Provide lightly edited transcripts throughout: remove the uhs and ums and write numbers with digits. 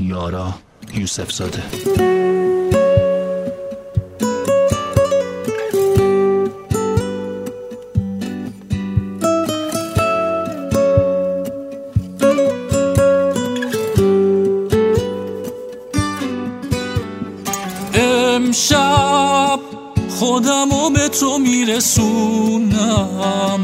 یارا یوسف زاده. امشب خودمو به تو میرسونم،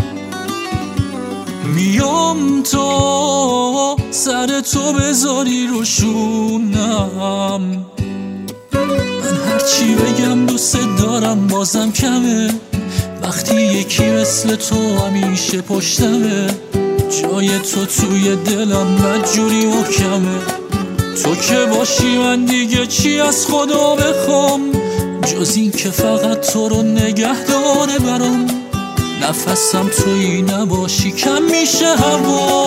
میام تو سر تو بذاری رو شونم. من هرچی بگم دوست دارم بازم کمه، وقتی یکی مثل تو همیشه پشتمه. جای تو توی دلم بدجوری محکمه، تو که باشی من دیگه چی از خدا بخوام، جز این که فقط تو رو نگه داره برام. نفسم تویی نباشی کم میشه هوا،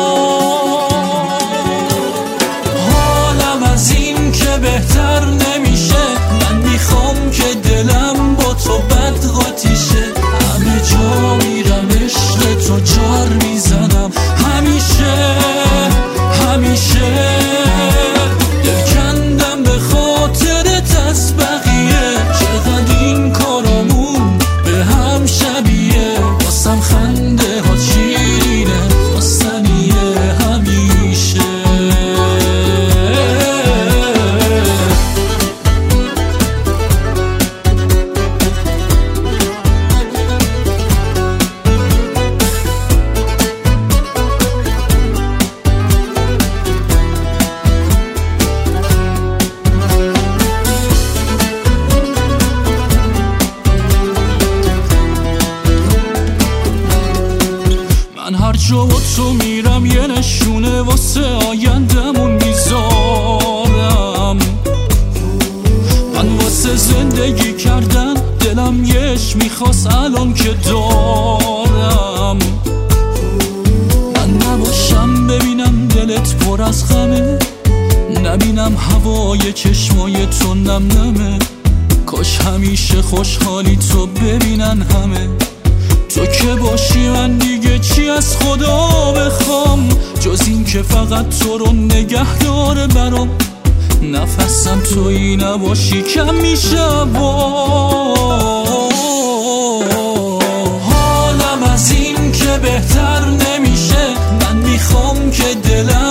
حالم از این که بهتر نمیشه. من میخوام که دلم با تو بد قاطیشه، همه جا میرم عشق تو جار میزنم. همیشه همیشه دل کندم به خاطرت از بقیه، چقدر این کارامون به هم شبیه. واسم خنده ها شیرینه، واسنیه همیشه. من هر جا با تو میرم یه نشونه واسه آیندمون میذارم. من واسه زندگی کردن دلم یش میخواست الان که دارم. من نباشم ببینم دلت پر از غمه، نبینم هوای چشمای تو نم نمه. کاش همیشه خوشحالی تو ببینن همه، تو که باشی من دیگه چی از خدا بخوام، جز این که فقط تو رو نگه داره برام. نفسم تویی نباشی کم میشه حالم از این که بهتر نمیشه. من میخوام که دلم